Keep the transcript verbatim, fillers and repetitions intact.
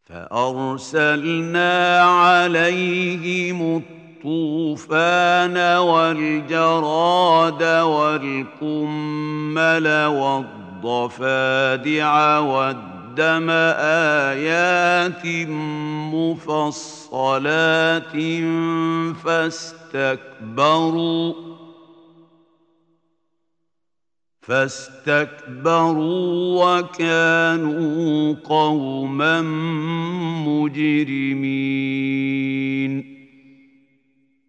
فأرسلنا عليهم الطوفان والجراد والقمل والضفادع والدم آيات مفصلات فاستكبروا فاستكبروا وكانوا قوما مجرمين